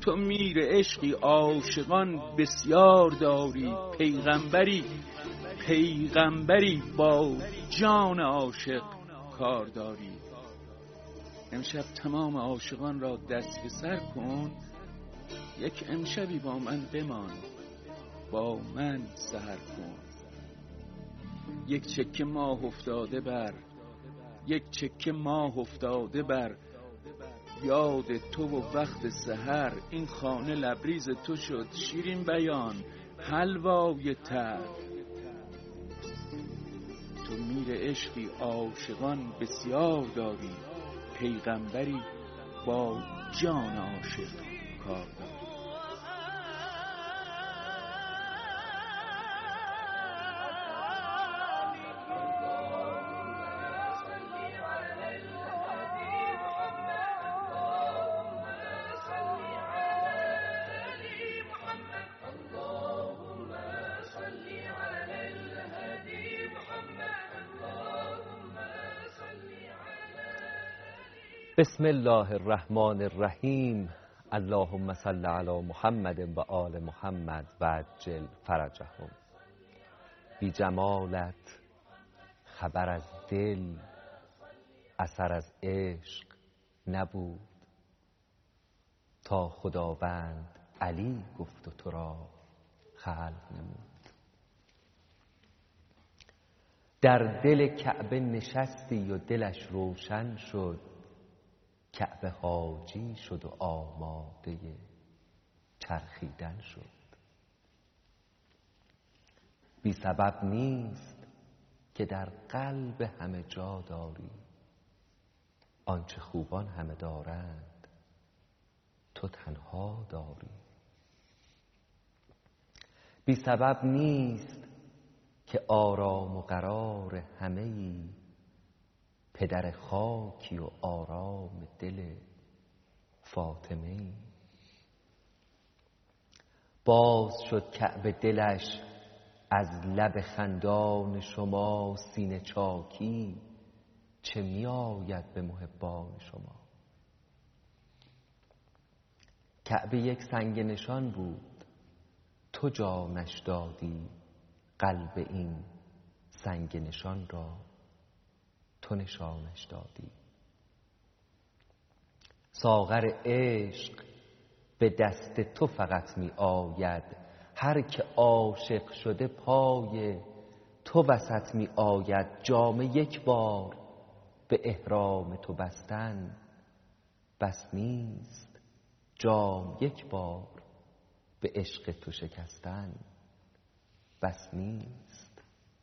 تو میر عشقی عاشقان بسیار داری، پیغمبری با جان عاشق کار داری. امشب تمام عاشقان را دست به سر کن، یک امشبی با من بمان، با من سحر کن. یک چکه ماه افتاده بر یاد تو و وقت سحر. این خانه لبریز تو شد شیرین بیان حلوای تر. تو میر عشقی عاشقان بسیار داری، پیغمبری با جان عاشق کار داری. بسم الله الرحمن الرحیم. اللهم صل علی محمد و آل محمد و عجل فرجهم. بی جمالت خبر از دل، اثر از عشق نبود. تا خداوند علی گفت و تو را خلق نمود. در دل کعبه نشستی و دلش روشن شد، کعبه حاجی شد و آماده چرخیدن شد. بی سبب نیست که در قلب همه جا داری، آنچه خوبان همه دارند تو تنها داری. بی سبب نیست که آرام و قرار همه‌ای، پدر خاکی و آرام دل فاطمه‌ای. باز شد کعبه دلش از لب خندان شما، سینه چاکی چه می آید به محبان شما. کعبه یک سنگ نشان بود، تو جانش دادی، قلب این سنگ نشان را تو نشانش دادی. ساغر عشق به دست تو فقط می آید، هر که عاشق شده پای تو وسط می آید. جام یک بار به احرام تو بستن بس نیست، جام یک بار به عشق تو شکستن بس نیست.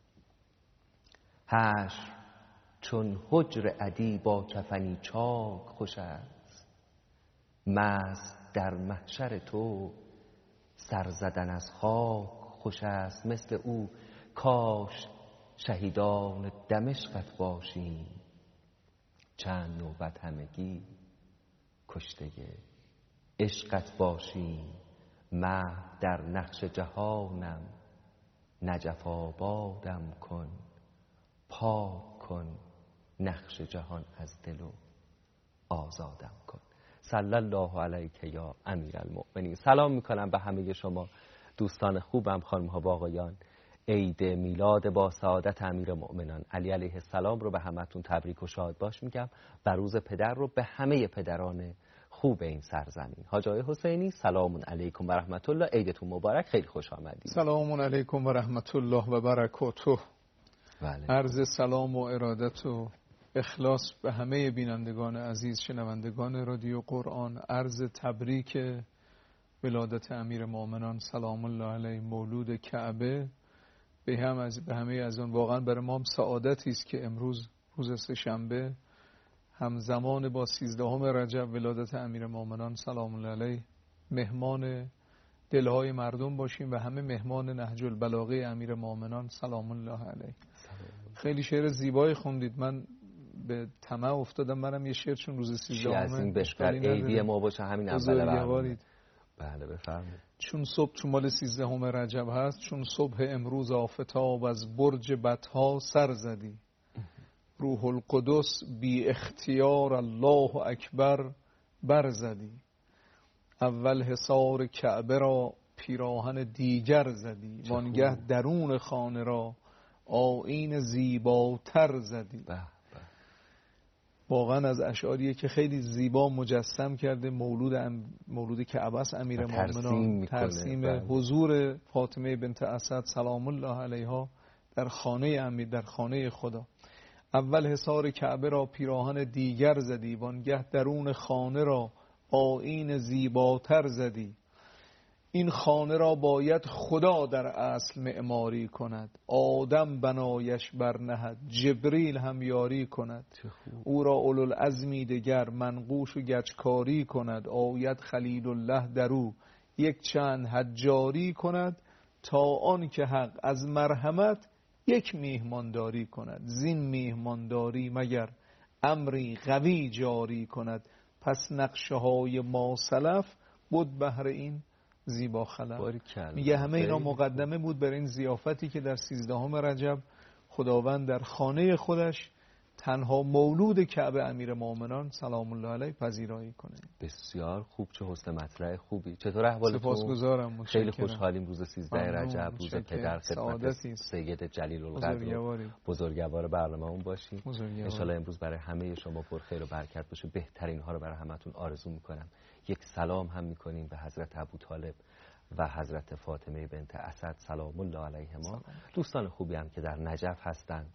حشر چون حجر عدی با کفنی چاک خوش است، مست در محشر تو سر زدن از خاک خوش است. مثل او کاش شهیدان دمشقت باشیم، چند نوبت همگی کشته عشقت باشیم. محو در نقش جهانم، نجف آبادم کن، پاک کن نقش جهان از دل و آزادم کن. صلی الله علیک یا امیر المؤمنین. سلام میکنم به همه شما دوستان خوبم، خانم ها و آقایان. عید میلاد با سعادت امیر مؤمنان علی علیه السلام رو به همتون تبریک و شاد باش میگم و روز پدر رو به همه پدران خوب این سرزمین. حاج آقای حسینی سلام علیکم و رحمت الله، عیدتون مبارک، خیلی خوش آمدید. سلام علیکم و رحمت الله و برکاته. بله. عرض سلام و ارادت و اخلاص به همه بینندگان عزیز، شنوندگان رادیو قرآن. عرض تبریک ولادت امیر مؤمنان سلام الله علیه، مولود کعبه، به همه از آن. واقعا برای ما هم سعادتی است که امروز روز سه‌شنبه همزمان با 13 رجب ولادت امیر مؤمنان سلام الله علیه مهمان دلهای مردم باشیم و همه مهمان نهج البلاغه امیر مؤمنان سلام الله علیه. خیلی شعر زیبایی خوندید، من به طمع افتادم منم یه شعر چون روز 13 از این بهتر عیدی ما باشه همین اول برنامه. بله بفرمایید. چون صبح چون مال 13 رجب هست، چون صبح امروز آفتاب از برج بطحا سر زدی، روح القدس بی اختیار الله اکبر بر زدی. اول حصار کعبه را پیراهن دیگر زدی، وانگه درون خانه را آیین زیباتر زدی. واقعا از اشعاریه که خیلی زیبا مجسم کرده مولود کعبه است امیر مومنان، ترسیم حضور فاطمه بنت اسد سلام الله علیها در خانه امیر، در خانه خدا. اول حصار کعبه را پیراهن دیگر زدی، وانگه درون خانه را آیین زیباتر زدی. این خانه را باید خدا در اصل معماری کند، آدم بنایش برنهد، جبریل هم یاری کند. او را اولوالعزمی دگر منقوش و گچکاری کند، آید خلیل الله در او یک چند حجاری کند. تا آن که حق از مرحمت یک میهمانداری کند، زین میهمانداری مگر امری قوی جاری کند. پس نقشه های ما سلف بود بهر این زیبا خلق. میگه همه اینا مقدمه بود بر این ضیافتی که در 13 رجب خداوند در خانه خودش تنها مولود کعبه امیر مومنان سلام الله علیه پذیرایی کنه. بسیار خوب، چه حسن مطرح خوبی. چطور احوالتون؟ سپاسگزارم. خیلی خوشحالیم روز 13 رجب روز پدر خدمت سید جلیل القدر بزرگوار برنامه‌مون باشیم. ان شاءالله امروز برای همه شما پر خیر و برکت باشه. بهترین ها رو برای همتون آرزو میکنم. یک سلام هم میکنیم به حضرت ابوطالب و حضرت فاطمه بنت اسد سلام الله علیهما، دوستان خوبی هم که در نجف هستن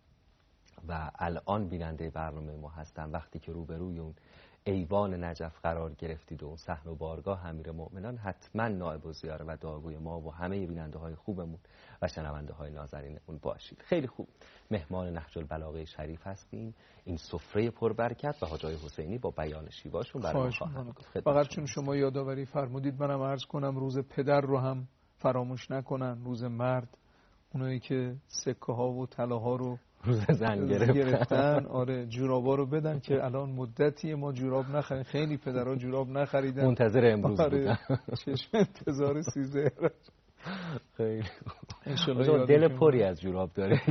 و الان بیننده برنامه ما هستن. وقتی که روبروی اون ایوان نجف قرار گرفتید و اون صحن و بارگاه امیر مومنان، حتما نائب الزیاره و دعاگوی ما و همه بیننده های خوبمون و شنونده های نازنینمون باشید. خیلی خوب، مهمان نهج البلاغه شریف هستیم. این سفره پربرکت و حاج آقای حسینی با بیان شیواشون برای ما خواهند گفت. فقط چون شما یادآوری فرمودید منم عرض کنم روز پدر رو هم فراموش نکنن. روز مرد، اونایی که سکه ها و طلاها رو روز زن گرفتن آره جورابا رو بدن که الان مدتی ما جوراب نخریم. خیلی پدرها جوراب نخریدن، منتظر امروز بودن. چشم انتظار 13 خیلی انشالله دل پری از جوراب داره.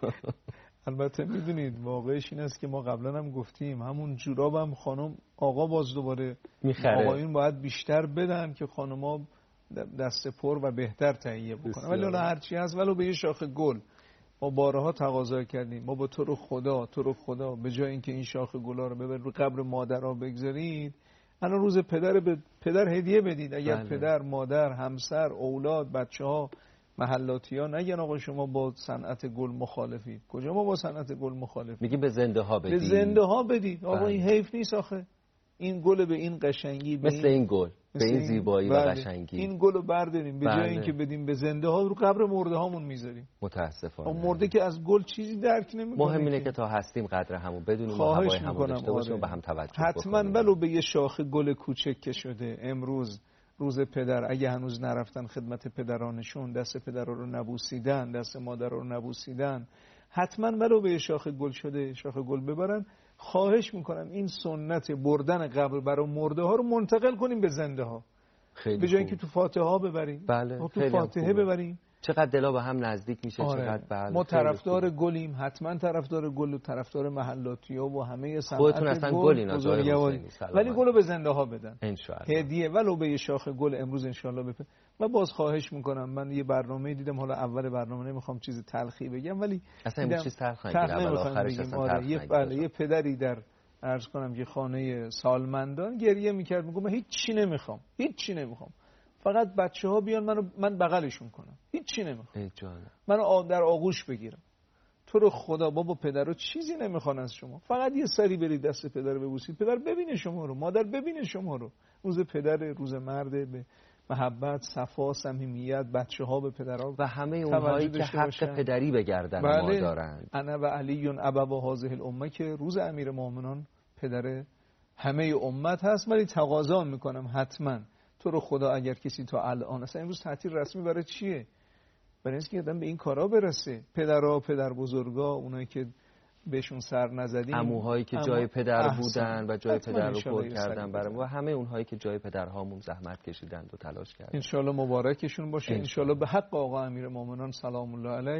البته میدونید واقعش این است که ما قبلا هم گفتیم همون جوراب هم خانم آقا باز دوباره میخره. آقایون باید بیشتر بدن که خانم‌ها دست پر و بهتر تهیه بکنن. ولی حالا هرچی هست ولو به یه شاخه گل ما بارها تقاضا کردیم، ما با تو رو خدا به جای اینکه این شاخه گلا رو ببرید رو قبر مادرها بگذارید، الان روز پدر به پدر هدیه بدید. اگر پدر، مادر، همسر، اولاد، بچه‌ها، محلاتی‌ها نگن آقا شما با صنعت گل مخالفید. کجا ما با صنعت گل مخالفیم؟ میگیم به زنده ها بدید. به زنده ها بدید. آقا این حیف نیست آخه. این گل به این قشنگی، مثل این گل به این زیبایی و قشنگی، این گلو برداریم به جای اینکه بدیم به زنده ها رو قبر مرده هامون میذاریم. متاسفانه اون مرده که از گل چیزی درک نمیکنه. مهم اینه که تا هستیم قدر همون بدونیم و هوای همون داشته باشیم و به هم توجه بکنیم. حتما ولو به یه شاخه گل کوچک که شده امروز روز پدر، اگه هنوز نرفتن خدمت پدرانشون، دست پدرها رو نبوسیدن، دست مادرها رو نبوسیدن، حتما ولو به یه شاخه گل شده شاخه گل ببرن. خواهش میکنم این سنت بردن قبر برای مرده ها رو منتقل کنیم به زنده ها. به جای اینکه تو فاتحه ها ببریم. بله، تو فاتحه ببریم. چقدر دلا به هم نزدیک میشه. چقدر بله. ما طرفدار گلیم، حتما طرفدار گل و طرفدار محلاتی‌ها و همه صنعت خودتون اصلا گل اینا جای حسینی، ولی گلو به زنده ها بدن ان شاءالله. هدیه ولو به یه شاخه گل امروز ان شاءالله بپه. و باز خواهش میکنم، من یه برنامه دیدم، حالا اول برنامه نمیخوام چیز تلخی بگم ولی اصلا این چیز تلخ نگیرم. یه پدری در عرض کنم که خانه سالمندان گریه میکرد، میگم من هیچ چی نمیخوام فقط بچه‌ها بیان من بغلشون کنم، هیچی نمیخوام، منو در آغوش بگیرم. تو رو خدا بابا پدرها چیزی نمیخوان از شما، فقط یه سری برید دست پدر ببوسید، پدر ببینه شما رو، مادر ببینه شما رو. روز پدر، روز مرد، به محبت، صفا، صمیمیت، بچه‌ها به پدرها و همه اونهایی که حق پدری به گردن ما دارند. انا و علی ابوا هذه الامه که روز امیر مومنان پدر همه امت هست. ولی تقاضا میکنم حتما تو رو خدا اگر کسی تا الان، اصلا امروز تعطیل رسمی برای چیه؟ برای اینکه آدم به این کارا برسه. پدرها، پدر بزرگا، اونایی که بهشون سر نزدیم، عموهایی که جای پدر بودن و جای پدر رو پر کردن برام، و همه اونهایی که جای پدرهامون زحمت کشیدند و تلاش کردند، ان شاءالله مبارکشون باشه. ان شاءالله به حق آقا امیر مومنان سلام الله علیه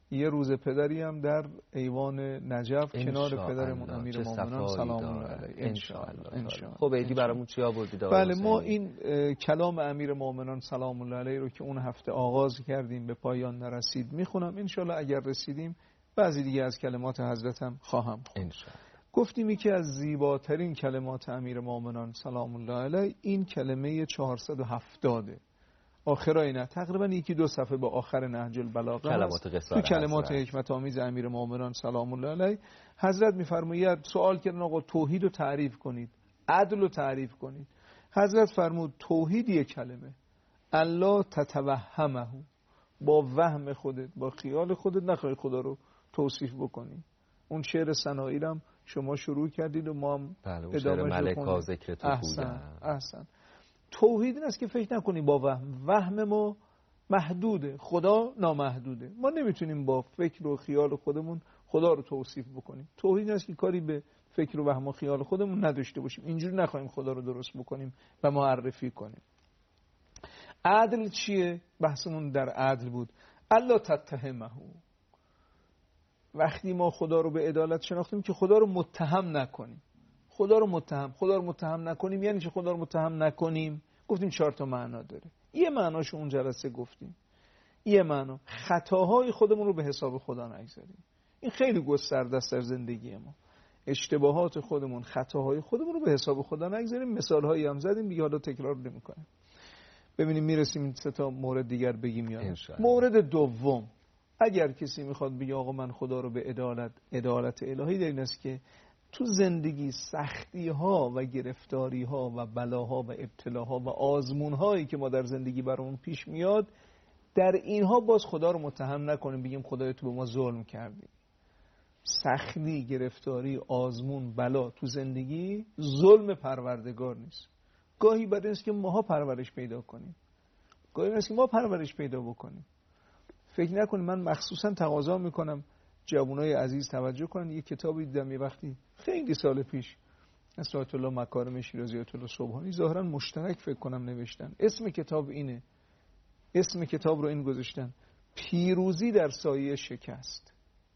یه روز پدری هم در ایوان نجف کنار پدرمون امیر مومنان سلام الله علیه ان شاء الله. خب عیدی برامون چی آوردید؟ بله ما این کلام امیر مومنان سلام الله علیه رو که اون هفته آغاز کردیم به پایان نرسید میخونم ان شاء الله. اگر رسیدیم بعضی دیگه از کلمات حضرت هم خواهم خوند. گفتیم که از زیباترین کلمات امیر مومنان سلام الله علیه این کلمه 470 آخرای نه تقریبا یکی دو صفحه با آخر نهج البلاغه کلمات قصار تو کلمات حکمت آمیز امیر مومنان سلام الله علیه حضرت میفرماید سوال کردن آقا توحید رو تعریف کنید، عدل رو تعریف کنید. حضرت فرمود توحید یک کلمه الله تتوهمه، با وهم خودت با خیال خودت نخوای خدا رو توصیف بکنی. اون شعر سنایی رو شما شروع کردید و ما هم بله شعر ملکا ذکر تو بودن. احسن. توحید این است که فکر نکنی با وهم ما محدوده، خدا نامحدوده. ما نمیتونیم با فکر و خیال خودمون خدا رو توصیف بکنیم. توحید این است که کاری به فکر و وهم و خیال خودمون نداشته باشیم، اینجوری نخواهیم خدا رو درست بکنیم و معرفی کنیم. عدل چیه؟ بحثمون در عدل بود. الله تتهمه، وقتی ما خدا رو به عدالت شناختیم که خدا رو متهم نکنیم. خدا رو متهم نکنیم یعنی چه؟ خدا رو متهم نکنیم گفتیم 4 تا معنا داره. یه معناشو اون جلسه گفتیم. یه معنا خطاهای خودمون رو به حساب خدا نگذاریم. این خیلی گسترده است در زندگی ما. اشتباهات خودمون، خطاهای خودمون رو به حساب خدا نگذاریم. مثال‌هایی هم زدیم دیگه، حالا تکرار نمی‌کنیم. ببینیم میرسیم این 3 تا مورد دیگر بگیم یا نه. مورد دوم، اگر کسی میخواد بگه آقا من خدا رو به عدالت الهی، در این است که تو زندگی سختی ها و گرفتاری ها و بلاها و ابتلاها و آزمون هایی که ما در زندگی برامون پیش میاد، در اینها باز خدا رو متهم نکنیم بگیم خدای تو به ما ظلم کردی. سختی، گرفتاری، آزمون، بلا تو زندگی ظلم پروردگار نیست. گاهی برای است که ماها پرورش پیدا کنیم، گاهی برای است که ما پرورش پیدا بکنیم. فکر نکنید، من مخصوصا تقاضا میکنم جوانای عزیز توجه کنن. یک کتابی دیدم یه وقتی خیلی سال پیش از آیت الله مکارم شیرازی، آیت الله سبحانی، ظاهرا مشترک فکر کنم نوشتن. اسم کتاب اینه، اسم کتاب رو این گذاشتن: پیروزی در سایه شکست.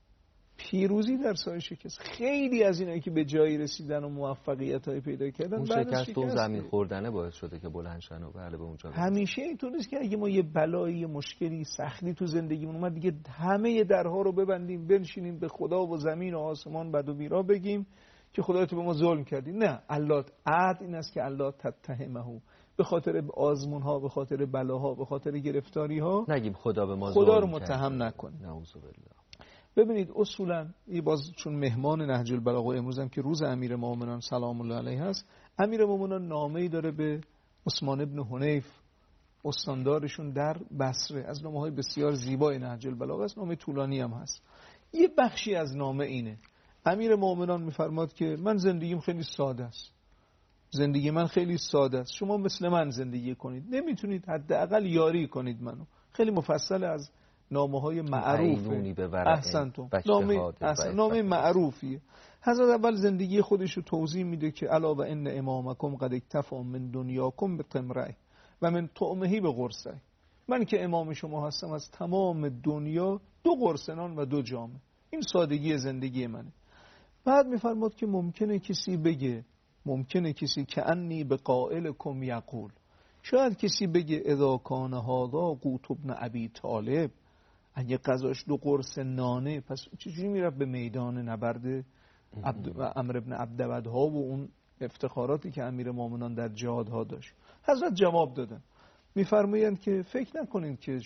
پیروزی در سایه شکست. خیلی از اینایی که به جایی رسیدن و موفقیت‌های پیدا کردن اون شکست و زمین خوردنه باعث شده که بلند شن و بله به اونجا. همیشه اینطور نیست که اگه ما یه بلایی، مشکلی، سختی تو زندگیمون اومد دیگه همه درها رو ببندیم، بنشینیم به خدا و زمین و آسمان بد و بیرا بگیم که خدای تو به ما ظلم کردی. نه، الله عدل این است که الله تتهمه، به خاطر آزمون‌ها، به خاطر بلاها، به خاطر گرفتاری‌ها نگیم خدا به ما خدا رو متهم نکنیم. نعوذ بالله. ببینید اصولا یه باز چون مهمان نهج البلاغه امروز هم که روز امیر مومنان سلام الله علیه هست، امیر مومنان نامه‌ای داره به عثمان ابن حنیف، استاندارشون در بصره. از نامه‌های بسیار زیبای نهج البلاغه است، نامه طولانی هم هست. یه بخشی از نامه اینه: امیر مومنان می‌فرماد که من زندگیم خیلی ساده است، زندگی من خیلی ساده است، شما مثل من زندگی کنید، نمیتونید حداقل یاری کنید منو. خیلی مفصل از نامه‌های معروفه. احسنتم. نامه معروفیه. حضرت اول زندگی خودش رو توضیح میده که الا و ان امامکم قد اکتفى من دنیاکم بقمره و من طعمه بقرصه. من که امام شما هستم از تمام دنیا 2 قرص نان و 2 جام. این سادگی زندگی منه. بعد میفرماد که ممکنه کسی بگه، ممکنه کسی که انی به قائلکم یقول، شاید کسی بگه اذا کان هذا قوت ابن ابی طالب، اگه قضاش 2 قرص نانه پس چجوری میرفت به میدان نبرد عمرو ابن عبدودها و اون افتخاراتی که امیر مومنان در جهادها داشت؟ حضرت جواب دادن، میفرمایند که فکر نکنید که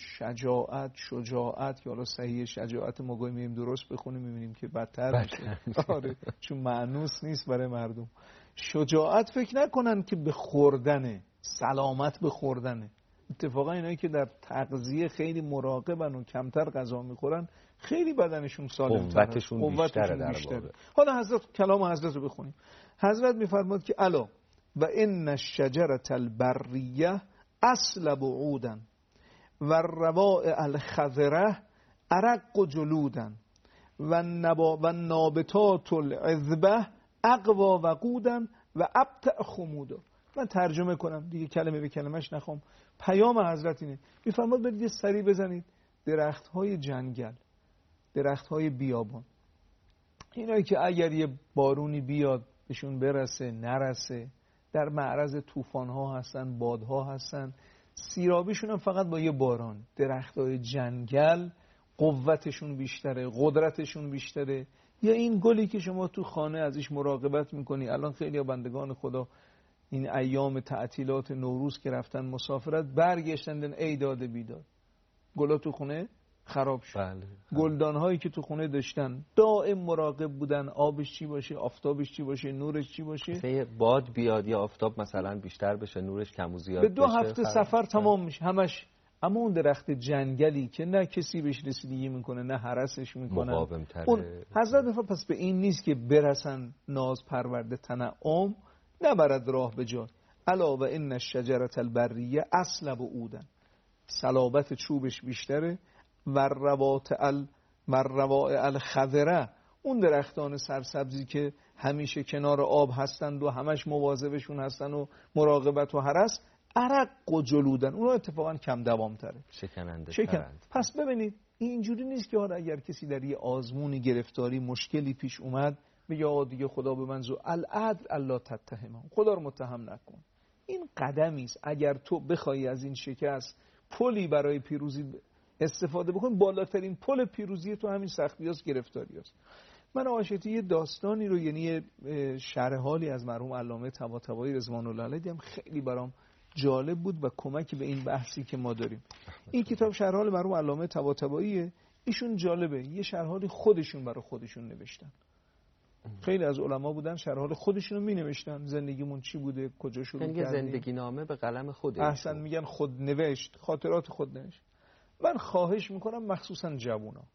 شجاعت که حالا صحیح شجاعت ما گاهی مییم درست بخونیم میبینیم که بدتر میشه. آره، چون معنوس نیست برای مردم. شجاعت فکر نکنن که به خوردنه، سلامت به خوردنه. اتفاقا اینایی که در تغذیه خیلی مراقبن و کمتر غذا میخورن خیلی بدنشون سالم‌تره، قوتشون بیشتره. حالا حضرت کلام حضرت رو بخونیم. حضرت میفرماد که الا و ان الشجره البریه اصل بعودا و الروائع الخضره ارق جلودا و نابتات العذبه اقوا وقودا و ابتع خمودا. من ترجمه کنم دیگه، کلمه به کلمش نخوام. پیام حضرت اینه، میفرماد برید یه سری بزنید درخت‌های جنگل، درخت‌های بیابان، اینایی که اگر یه بارونی بیاد بهشون برسه نرسه، در معرض طوفان‌ها هستن، بادها هستن، سیرابیشون هم فقط با یه باران. درخت‌های جنگل قوتشون بیشتره، قدرتشون بیشتره. یا این گلی که شما تو خانه ازش مراقبت میکنی، الان خیلی بندگان خدا این ایام تعطیلات نوروز که رفتن مسافرت برگشتن ای داد بیداد، گلا تو خونه خراب شد. بله. گلدان‌هایی که تو خونه داشتن دائم مراقب بودن آبش چی باشه، آفتابش چی باشه، نورش چی باشه. باد بیاد یا آفتاب مثلا بیشتر بشه، نورش کم و زیاد بشه، به 2 هفته سفر تمام میشه همش. اما اون درخت جنگلی که نه کسی بهش رسیدگی میکنه نه هرسش میکنه، مقاوم‌تره. اون حضرت پس به این نیست که برسن ناز پرورده تنعم نبرد راه به جا. الا و ان الشجره البریه اصلب عودن، صلابت چوبش بیشتره. و روائع الخضره، اون درختان سرسبزی که همیشه کنار آب هستند و همش مواظبشون هستن و مراقبت و هرس، عرق و جلودن، اونها اتفاقا کم دوام تره، شکننده. پس ببینید اینجوری نیست که حالا اگر کسی در یه آزمونی گرفتاری مشکلی پیش اومد بگه دیگه خدا به من زو العدل الا تتهمه، خدا رو متهم نکن. این قدمی است. اگر تو بخوای از این شکست پلی برای پیروزی استفاده بکن، بالاترین پل پیروزی تو همین سختیاست، گرفتاریاست. من آشتی یه داستانی رو، یعنی شرح حالی از مرحوم علامه طباطبایی رضوان الله علیه دیدم، خیلی برام جالب بود و کمکی به این بحثی که ما داریم. این کتاب شرح حال مرحوم علامه طباطباییه. ایشون جالبه، یه شرح حالی خودشون برای خودشون نوشتن. خیلی از علما بودن شرح حال خودشون رو می‌نوشتن، زندگیمون چی بوده، کجا شروع کردیم. زندگی نامه به قلم خودشون. احسن میگن خود نوشت، خاطرات خود نوشت. من خواهش میکنم مخصوصا جوونا،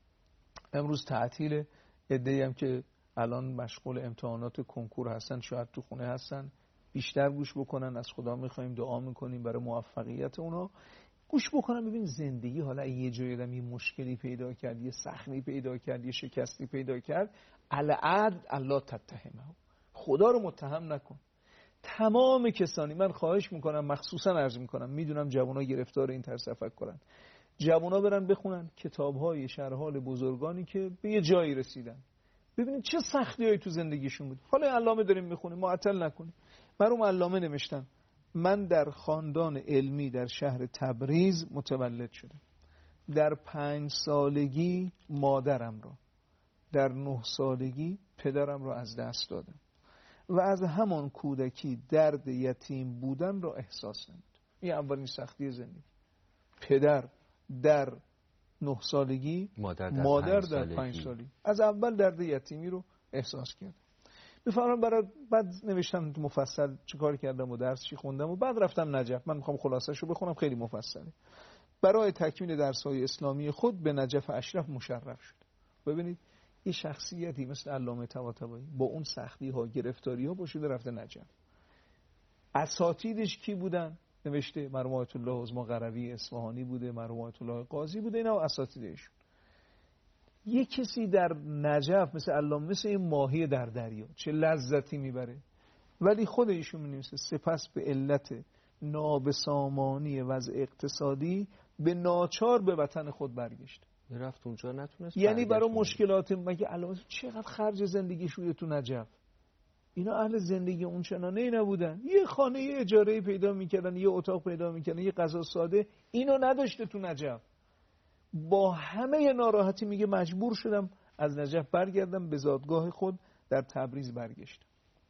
امروز تعطیل، عده‌ای هم که الان مشغول امتحانات کنکور هستن شاید تو خونه هستن، بیشتر گوش بکنن. از خدا میخوایم، دعا میکنیم برای موفقیت اونا. گوش بکنن ببین زندگی حالا یه جایی آدم یه مشکلی پیدا کرد، یه سختی پیدا کرد، یه شکستی پیدا کرد، العدل الا تتهمه، خدا رو متهم نکن. تمام کسانی، من خواهش میکنم مخصوصا عرض میکنم، میدونم جوونا گرفتار این طرز تفکرن، جوونا برن بخونن کتاب‌های شرح حال بزرگانی که به یه جایی رسیدن، ببینید چه سختی‌هایی تو زندگیشون بود. حالا علامه داریم میخونیم، معطل نکنیم. مرحوم علامه نوشتن من در خاندان علمی در شهر تبریز متولد شدم. در 5 سالگی مادرم را، در 9 سالگی پدرم را از دست دادم و از همان کودکی درد یتیم بودن را احساس نمود. این اولین سختی زندگی. پدر در 9 سالگی، مادر در 5 سالگی. از اول درد یتیمی رو احساس کردم. بفرمایید برای بعد نوشتم مفصل چیکار کردم و درس چی خوندم و بعد رفتم نجف. من میخوام خلاصه‌شو بخونم، خیلی مفصله. برای تکمیل درس‌های اسلامی خود به نجف اشرف مشرف شد. ببینید یه شخصیتی مثل علامه طباطبایی با اون سختی‌ها، گرفتاری‌ها باشیده رفته نجف. اساتیدش کی بودن؟ نوشته مرحوم آیت الله عظما قروی اصفهانی بوده، مرحوم آیت الله قاضی بوده، اینا اساتیدشون. یه کسی در نجف مثل علامه، مثل این ماهی در دریا، چه لذتی میبره، ولی خود ایشون می‌نویسه سپس به علت نابسامانی وضع اقتصادی به ناچار به وطن خود برگشت. رفت اونجا نتونست، یعنی برای مشکلات، مگه علامه چقدر خرج زندگیش روی تو نجف. اینا اهل زندگی اون چنانه نبودن، یه خانه یه اجاره پیدا میکردن، یه اتاق پیدا میکردن، یه غذا ساده، اینو نداشته تو نجف. با همه ناراحتی میگه مجبور شدم از نجف برگردم، به زادگاه خود در تبریز برگشتم.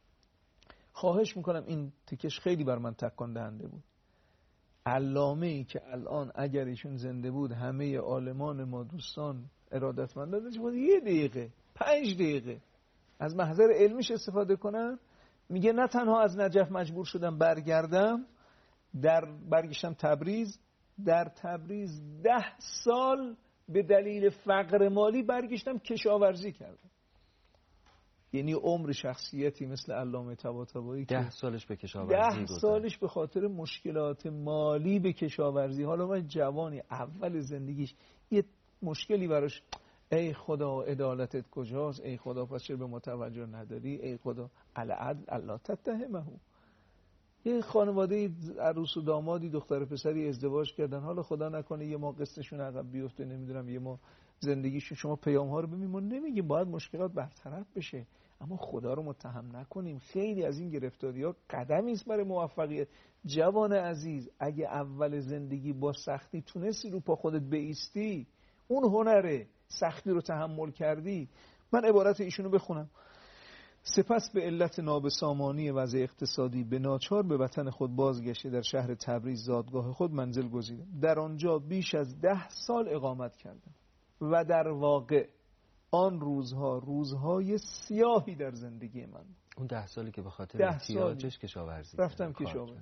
خواهش میکنم، این تکش خیلی بر من تکان دهنده بود. علامه‌ای که الان اگر ایشون زنده بود همه عالمان ما دوستان ارادتمندان یه دقیقه 5 دقیقه از محضر علمیش استفاده کنن، میگه نه تنها از نجف مجبور شدم برگردم، برگشتم تبریز، در تبریز 10 سال به دلیل فقر مالی برگشتم کشاورزی کردم. یعنی عمر شخصیتی مثل علامه طباطبایی که 10 سالش به کشاورزی 10 سالش به خاطر مشکلات مالی به کشاورزی. حالا من جوانی اول زندگیش یه مشکلی براش، ای خدا عدالتت کجاست، ای خدا پس چرا به ما توجه نداری، ای خدا العدل الا تتهمه. یه خانواده عروس و دامادی دختر پسری ازدواج کردن، حالا خدا نکنه یه ما قسطشون عقب بیفته، نمیدونم یه ما زندگیشون. شما پیام ها رو ببینید، ما نمیگیم باید مشکلات برطرف بشه، اما خدا رو متهم نکنیم. خیلی از این گرفتاری ها قدمی است برای موفقیت. جوان عزیز، اگه اول زندگی با سختی تونستی رو پا خودت بایستی، اون هنره، سختی رو تحمل کردی. من عبارت ایشونو بخونم: سپس به علت نابسامانی وضع اقتصادی به ناچار به وطن خود بازگشته در شهر تبریز زادگاه خود منزل گزیدم. در آنجا بیش از 10 سال اقامت کردم و در واقع آن روزها روزهای سیاهی در زندگی من. اون 10 سالی که به خاطر احتیاجش کشاورزی رفتم کشاورزی.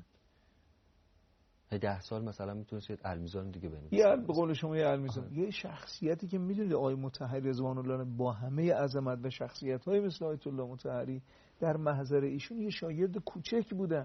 10 سال مثلا میتونست یه المیزان دیگه بنویسه. یه به قول شما یه المیزان. یه شخصیتی که میدونید آقای مطهری رضوان الله با همه عظمت و شخصیت‌های مثل آیت الله مطهری، در محضر ایشون یه شاگرد کوچک بودن.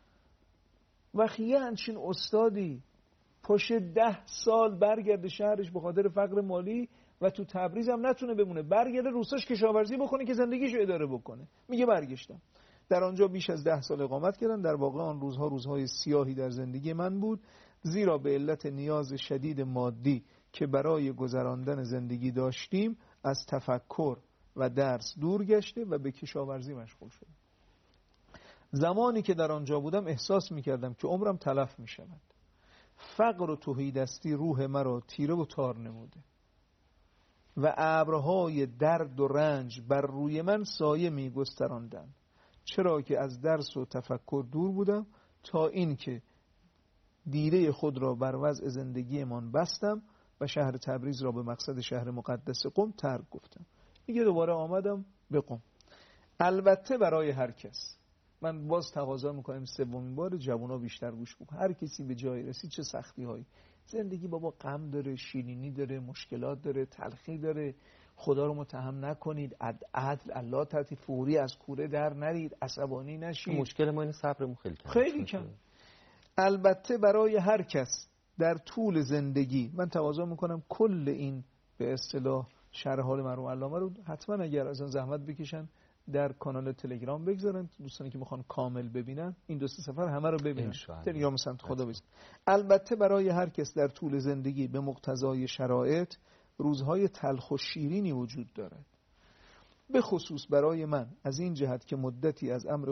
وقتی یه همچین استادی پاشه 10 سال برگرده شهرش به خاطر فقر مالی و تو تبریز هم نتونه بمونه، برگرده روساش کشاورزی بکنه که زندگیشو اداره بکنه. میگه برگشتم. در آنجا بیش از 10 سال اقامت کردم. در واقع آن روزها روزهای سیاهی در زندگی من بود، زیرا به علت نیاز شدید مادی که برای گذراندن زندگی داشتیم از تفکر و درس دور گشته و به کشاورزی مشغول شدم. زمانی که در آنجا بودم احساس می‌کردم که عمرم تلف می‌شود. فقر و تهیدستی روح مرا تیره و تار نموده و ابرهای درد و رنج بر روی من سایه می‌گستراندند، چرا که از درس و تفکر دور بودم، تا این که دیره خود را بر وضع زندگیمان بستم و شهر تبریز را به مقصد شهر مقدس قم ترک گفتم. میگه دوباره آمدم به قم. البته برای هر کس، من باز تقاضا میکنم سومین بار جوونا بیشتر گوش بکن. هر کسی به جای رسید چه سختی هایی زندگی بابا، غم داره، شیرینی داره، مشکلات داره، تلخی داره. خدا رو متهم نکنید، عدل الله تعالی فوری از کوره در نرید، عصبانی نشید. مشکل ما این صبرمون خیلی کم. البته برای هر کس در طول زندگی، من تقاضا میکنم کل این به اصطلاح شرح حال مرحوم علامه رو حتما اگر از اون زحمت بکشن در کانال تلگرام بگذارن، دوستانی که میخوان کامل ببینن این 2 سفر همه رو ببینن. تلگرام سمت خدا بزن. البته برای هر کس در طول زندگی به مقتضای شرایط روزهای تلخ و شیرینی وجود دارد. به خصوص برای من از این جهت که مدتی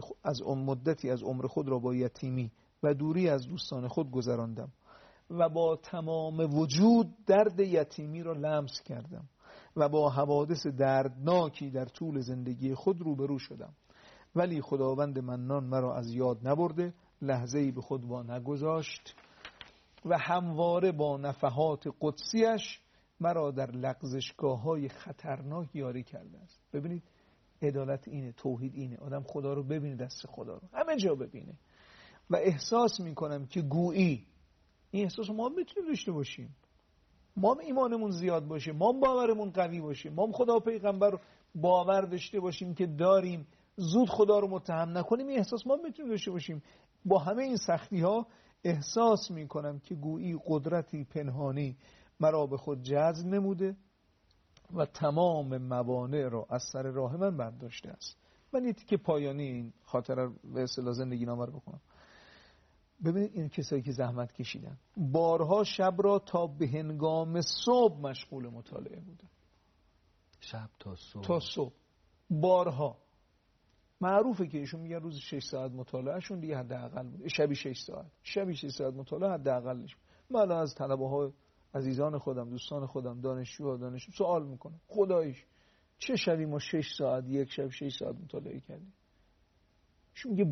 از عمر خود را با یتیمی و دوری از دوستان خود گذراندم و با تمام وجود درد یتیمی را لمس کردم و با حوادث دردناکی در طول زندگی خود روبرو شدم، ولی خداوند منان مرا از یاد نبرده، لحظه‌ای به خود وا نگذاشت و همواره با نفحات قدسیش مرا در لغزشگاه‌های خطرناک یاری کرده است. ببینید عدالت اینه، توحید اینه، آدم خدا رو ببینه، دست خدا رو همه جا ببینه. و احساس میکنم که گویی این احساس ما میتونیم داشته باشیم، ما ایمانمون زیاد باشه، ما باورمون قوی باشه، ما خدا و پیغمبر رو باور داشته باشیم که داریم، زود خدا رو متهم نکنیم. این احساس ما میتونیم داشته باشیم. با همه این سختی ها احساس میکنم که گویی قدرتی پنهانی مرا به خود جذب نموده و تمام موانع را از سر راه من برداشته است. من یه تیکه پایانی این خاطره به اصطلاح زندگی نامه رو بخونم. ببینید این کسایی که زحمت کشیدن، بارها شب را تا به هنگام صبح مشغول مطالعه بودن. شب تا صبح بارها. معروفه که ایشون میگن روز 6 ساعت مطالعهشون دیگه حداقل بود. شبی 6 ساعت مطالعه حداقلش. من از طلبه های عزیزان خودم، دوستان خودم، دانشجو سوال میکنم، خداییش چه شبی ما 6 ساعت، یک شب 6 ساعت مطالعه کردیم؟ ایشون میگه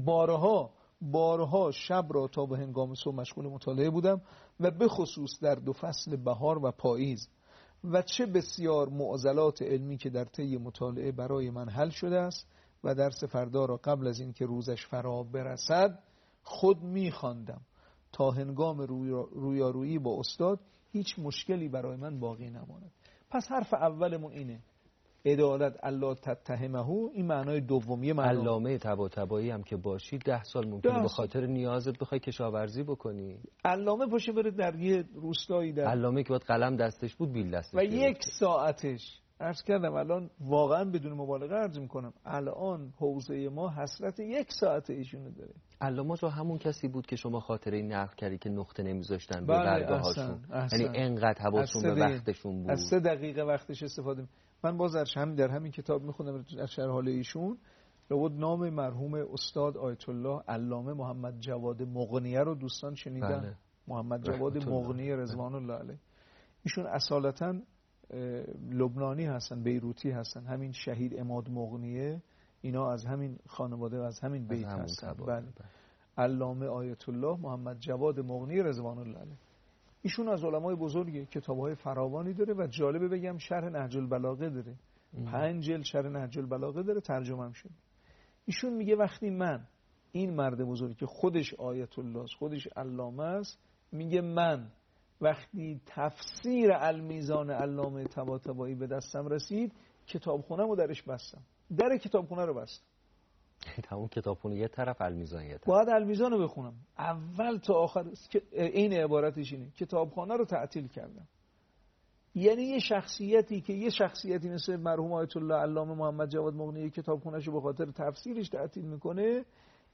بارها شب را تا به هنگام صبح مشغول مطالعه بودم و به خصوص در 2 فصل بهار و پاییز، و چه بسیار معضلات علمی که در طی مطالعه برای من حل شده است و درس فردا را قبل از این که روزش فرا برسد خود می‌خواندم تا هنگام رویارویی با استاد هیچ مشکلی برای من باقی نماند. پس حرف اولمون اینه، عدالت الله تتهمه، این معنای دومیه. علامه طباطبایی هم که باشی 10 سال ممکنه به خاطر نیازت بخوای کشاورزی بکنی. علامه باشه بره در یه روستایی، در علامه که باید قلم دستش بود بیل دستش و 1 ساعتش عرض کردم الان واقعا بدون مبالغه عرض میکنم الان حوزه ما حسرت 1 ساعت ایشونو داره. علامه رو همون کسی بود که شما خاطره نقل کردی که نقطه نمیذاشتن به بله برگاهاشون، یعنی انقدر حواسشون به وقتشون بود. از 3 دقیقه وقتش استفاده. من باز در همین کتاب میخوندم در شرح حال ایشون لابد نام مرحوم استاد آیت الله علامه محمد جواد مغنیه رو دوستان شنیدن؟ بله. محمد جواد مغنی رضوان الله علیه. ایشون اصالتاً لبنانی هستن، بیروتی هستن. همین شهید عماد مغنیه اینا از همین خانواده و از همین بیت هستن. بله. علامه آیت الله محمد جواد مغنی رضوان الله علیه. ایشون از علمای بزرگی، کتاب‌های فراوانی داره و جالبه بگم شرح نهج البلاغه داره. 5 جلد شرح نهج البلاغه داره، ترجمه هم شده. ایشون میگه وقتی من این مرد بزرگ که خودش آیت الله است، خودش علامه است، میگه من وقتی تفسیر المیزان علامه طباطبایی به دستم رسید کتابخونه‌مو درش بستم. در کتابخونه رو بستم. تمام کتابخونه یه طرف، المیزان یه طرف. باید المیزان رو بخونم اول تا آخر. این عبارتش اینه، کتابخانه رو تعطیل کردم. یعنی یه شخصیتی مثل مرحوم آیت الله علامه محمد جواد مغنی کتابخونه‌ش رو به خاطر تفسیرش تعطیل میکنه.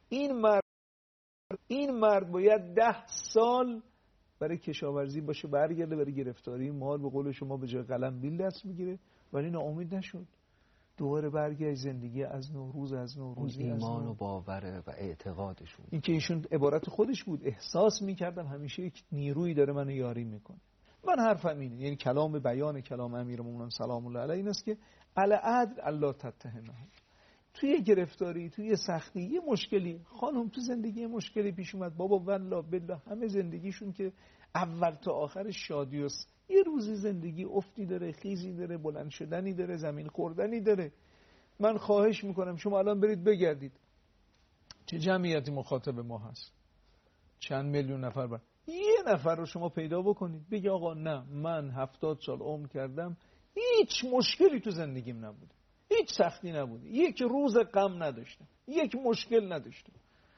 این مرد باید 10 سال برای کشاورزی باشه، برگرده برای گرفتاری مال، به قول شما به جای قلم بیل دست میگیره، ولی ناامید نشد. دوباره برگشت زندگی از نوروزی ایمان و باور و اعتقادشون. این که ایشون عبارت خودش بود، احساس میکردم همیشه یک نیرویی داره منو یاری میکنه. من حرفم اینه، یعنی کلام بیان کلام امیرالمومنین سلام الله علیه این است که العدل الا تتهمه. توی گرفتاری، توی سختی، یه مشکلی، خانم تو زندگی مشکلی پیش اومد، بابا والله بالله همه زندگیشون که اول تا آخر شادی است. یه روزی زندگی افتی داره، خیزی داره، بلند شدنی داره، زمین خوردنی داره. من خواهش میکنم شما الان برید بگردید چه جمعیتی مخاطب ما هست، چند میلیون نفر یه نفر رو شما پیدا بکنید بگی آقا نه من 70 سال عمر کردم هیچ مشکلی تو زندگیم نبوده، هیچ سختی نبوده، یک روز غم نداشتم، یک مشکل نداشتم.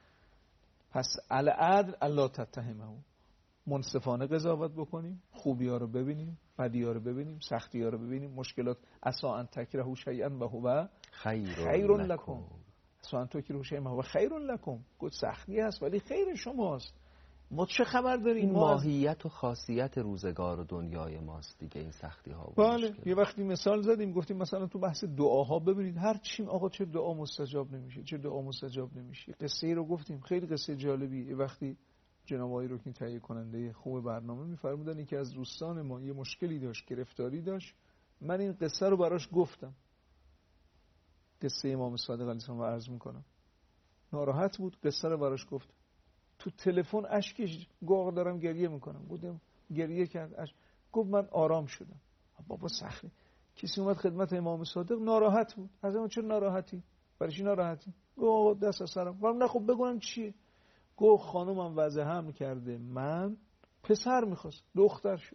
پس العدل الا تتهمه، منصفانه قضاوت بکنیم، خوبی ها رو ببینیم، بدی ها رو ببینیم، سختی ها رو ببینیم، مشکلات. عسى ان تکرهوا شیئا و هو خیر لکم، عسى ان تکرهوا شیئا و هو خیر لکم. گفت سختی هست ولی خیر شماست. ما چه خبر داریم؟ این ماهیت و خاصیت روزگار و دنیای ماست دیگه، این سختی ها. بله. یه وقتی مثال زدیم گفتیم مثلا تو بحث دعاها ببینید هر چی آقا چه دعا مستجاب نمیشه، چه دعا مستجاب نمیشه. قصه ای رو گفتیم خیلی قصه جالبی. یه وقتی جناب آقای رکنی تهیه کننده خوب برنامه میفرمودن یکی از دوستان ما یه مشکلی داشت، گرفتاری داشت. من این قصه رو براش گفتم، قصه امام صادق علیه السلام رو عرض میکنم. ناراحت بود، قصه رو براش گفت. تو تلفن اشکش گواه دارم گریه میکنم. گفتم گریه کرد، گفت من آرام شدم. بابا سخته. کسی اومد خدمت امام صادق ناراحت بود. از اون چرا ناراحتی؟ برای چی ناراحتی؟ گفت دست از سرم. گفتم نه خب بگم چیه؟ گفت خانومم وضع حمل کرده، من پسر میخواست، دختر شد.